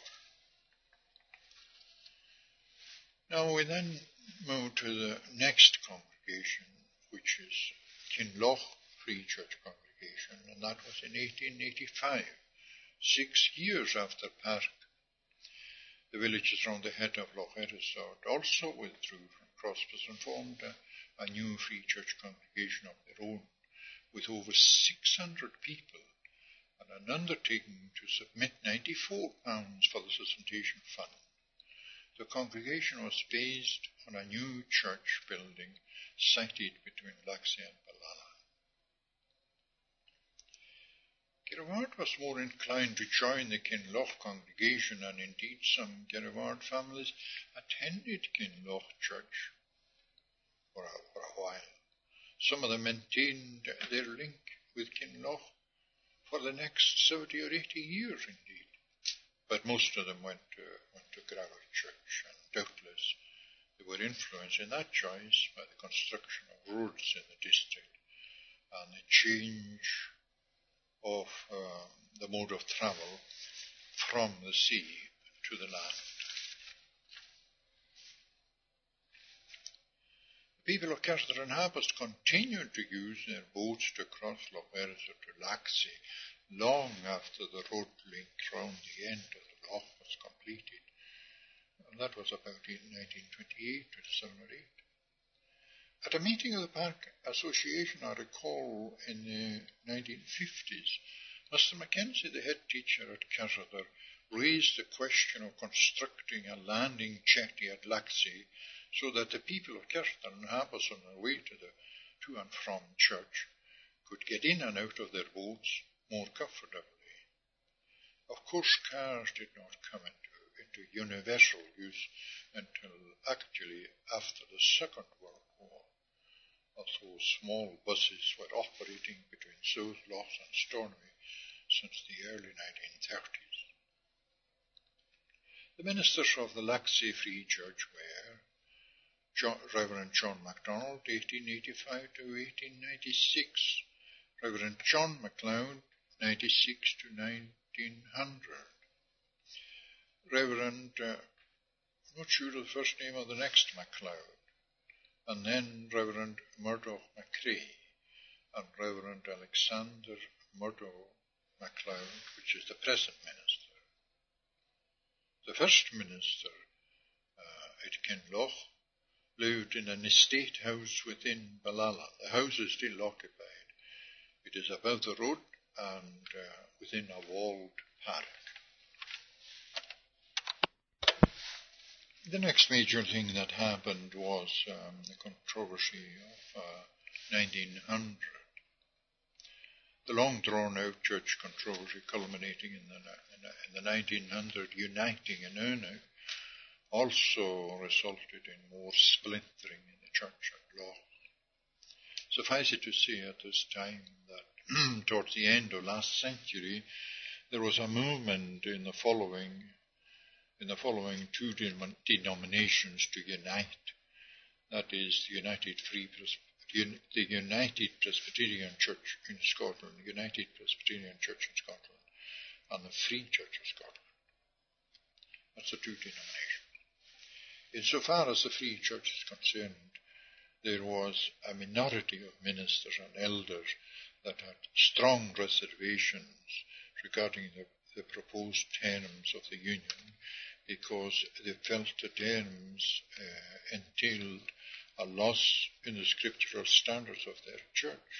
S1: Now we then move to the next congregation, which is Kinloch Free Church Congregation, and that was in eighteen eighty-five, six years after Park. The villages round the head of Loch Erisod also withdrew from Crosspost and formed a, a new Free Church congregation of their own, with over six hundred people, and an undertaking to submit ninety-four pounds for the Sustentation Fund. The congregation was based on a new church building sited between Laxey and Ballala. Gervard was more inclined to join the Kinloch congregation, and indeed some Gervard families attended Kinloch Church for a, for a while. Some of them maintained their link with Kinloch for the next seventy or eighty years indeed, but most of them went to, went to Graver Church, and doubtless they were influenced in that choice by the construction of roads in the district and the change of uh, the mode of travel from the sea to the land. The people of Kershadr and Abast continued to use their boats to cross Loch Erisod to Laxey long after the road link round the end of the loch was completed. And that was about in nineteen twenty-eight, twenty-seven or eight. At a meeting of the Park Association, I recall, in the nineteen fifties, Mister Mackenzie, the head teacher at Kershadr, raised the question of constructing a landing jetty at Laxey so that the people of Kershadr and Abast on their way to the to and from church could get in and out of their boats more comfortably. Of course, cars did not come into, into universal use until actually after the Second World War, although small buses were operating between South Loch and Stornoway since the early nineteen thirties. The ministers of the Laxey Free Church were John, Reverend John MacDonald, eighteen eighty-five to eighteen ninety-six, Reverend John MacLeod, ninety-six to nineteen hundred, Reverend, uh, I'm not sure of the first name of the next MacLeod, and then Reverend Murdo McCrae, and Reverend Alexander Murdo MacLeod, which is the present minister. The first minister uh, at Kinloch lived in an estate house within Ballala. The house is still occupied. It is above the road and uh, within a walled park. The next major thing that happened was um, the controversy of uh, nineteen hundred. The long drawn-out church controversy culminating in the, in the, in the nineteen hundred Uniting in Earnow also resulted in more splintering in the church at Loch. Suffice it to say at this time that towards the end of last century there was a movement in the following in the following two denominations to unite. That is the United Free Presbyterian, the United Presbyterian Church in Scotland, the United Presbyterian Church in Scotland, and the Free Church of Scotland. That's the two denominations. Insofar as the Free Church is concerned, there was a minority of ministers and elders that had strong reservations regarding the, the proposed terms of the union, because they felt the terms uh, entailed a loss in the scriptural standards of their church.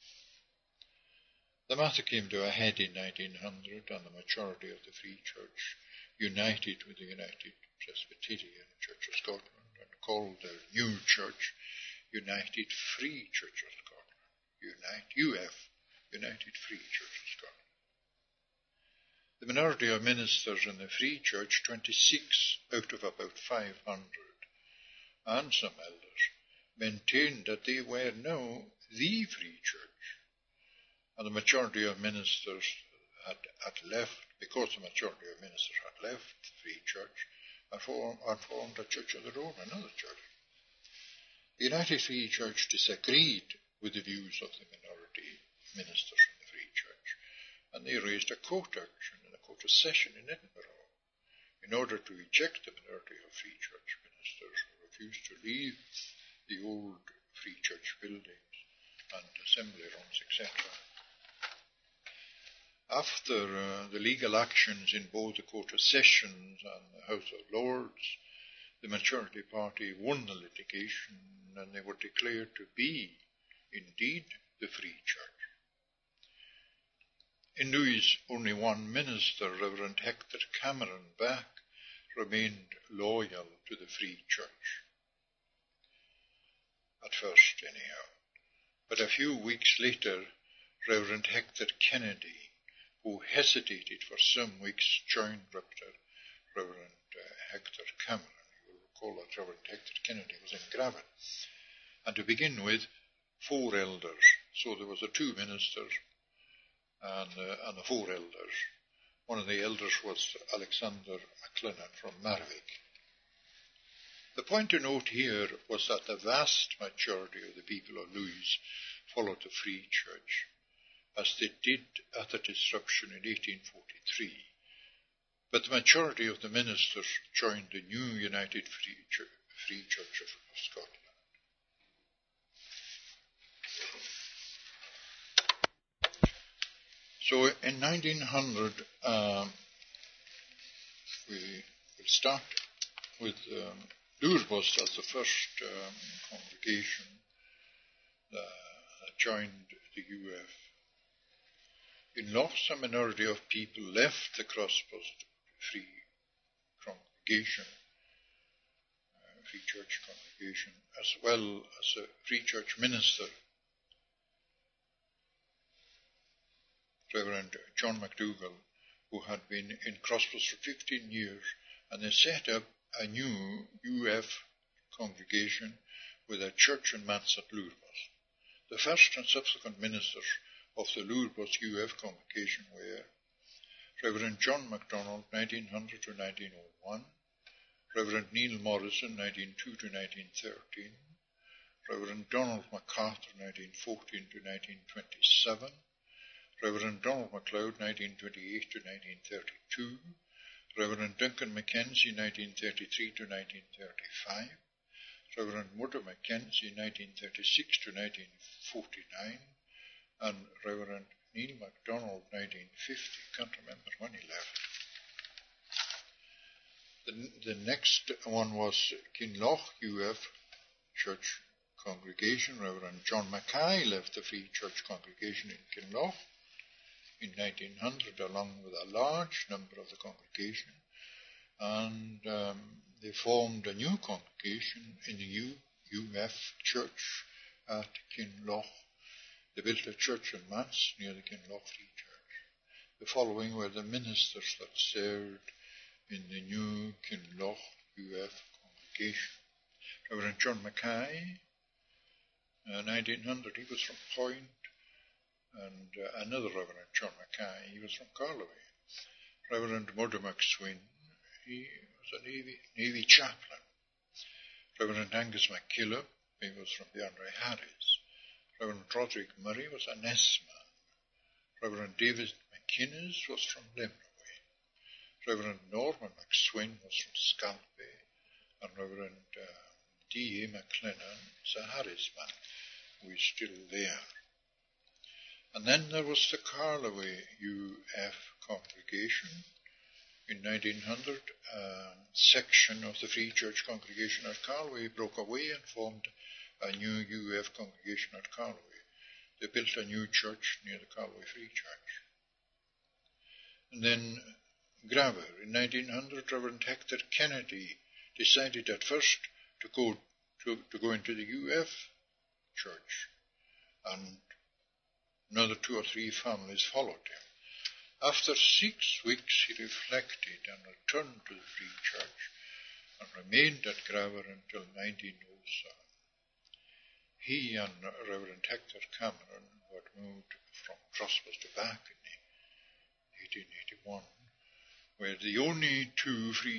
S1: The matter came to a head in nineteen hundred, and the majority of the Free Church united with the United Presbyterian Church of Scotland and called their new church United Free Church of Scotland, Unite, U F, United Free Church of Scotland. The minority of ministers in the Free Church, twenty-six out of about five hundred, and some elders, maintained that they were now the Free Church, and the majority of ministers had, had left, because the majority of ministers had left the Free Church, and formed, and formed a church of their own, another church. The United Free Church disagreed with the views of the minority ministers in the Free Church, and they raised a court action in a court of session in Edinburgh in order to eject the minority of Free Church ministers who refused to leave the old Free Church buildings and assembly rooms, et cetera. After uh, the legal actions in both the Court of Sessions and the House of Lords, the majority party won the litigation, and they were declared to be, indeed, the Free Church. In Lewis, only one minister, Reverend Hector Cameron Back, remained loyal to the Free Church. At first, anyhow. But a few weeks later, Reverend Hector Kennedy, who hesitated for some weeks, joined Reverend uh, Hector Cameron. You will recall that Reverend Hector Kennedy was in Graven. And to begin with, four elders. So there was the two ministers and, uh, and the four elders. One of the elders was Alexander MacLennan from Marwick. The point to note here was that the vast majority of the people of Lewis followed the Free Church, as they did at the disruption in eighteen forty-three. But the majority of the ministers joined the new United Free Church, Free Church of, of Scotland. So in nineteen hundred, um, we will start with um, Lourbost as the first um, congregation that joined the U F. In Lochs, a minority of people left the Crosspost Free Congregation, uh, Free Church Congregation, as well as a Free Church minister, Reverend John McDougall, who had been in Crosspost for fifteen years, and they set up a new U F congregation with a church and manse at Lourbost. The first and subsequent ministers of the Lourbost U F congregation were Reverend John MacDonald, nineteen hundred to nineteen oh one, Reverend Neil Morrison, nineteen oh two to nineteen thirteen, Reverend Donald MacArthur, nineteen fourteen to nineteen twenty-seven, Reverend Donald MacLeod, nineteen twenty-eight to nineteen thirty-two, Reverend Duncan Mackenzie, nineteen thirty-three to nineteen thirty-five, Reverend Murdo Mackenzie, nineteen thirty-six to nineteen forty-nine, and Reverend Neil MacDonald, nineteen fifty. Can't remember when he left. The, the next one was Kinloch U F Church Congregation. Reverend John Mackay left the Free Church Congregation in Kinloch in nineteen hundred, along with a large number of the congregation, and um, they formed a new congregation in the U, UF Church at Kinloch. They built a church in Mats near the Kinloch Free Church. The following were the ministers that served in the new Kinloch U F congregation. Reverend John Mackay, uh, nineteen hundred, he was from Point, and uh, another Reverend John Mackay, he was from Carloway. Reverend Murdo McSween, he was a Navy, Navy chaplain. Reverend Angus McKillop, he was from the Andre Harris. Reverend Roderick Murray was a Ness man. Reverend David McInnes was from Limnaway. Reverend Norman McSween was from Scalpay. And Reverend uh, D A McLennan was a Harris man, who is still there. And then there was the Carloway U F congregation. In nineteen hundred, a section of the Free Church congregation at Carloway broke away and formed a new U F congregation at Carloway. They built a new church near the Carloway Free Church. And then Graver. In nineteen hundred, Reverend Hector Kennedy decided at first to go to, to go into the U F church, and another two or three families followed him. After six weeks he reflected and returned to the Free Church and remained at Graver until nineteen oh seven. He and Reverend Hector Cameron, who had moved from Crossbus to back in eighteen eighty-one, were the only two Free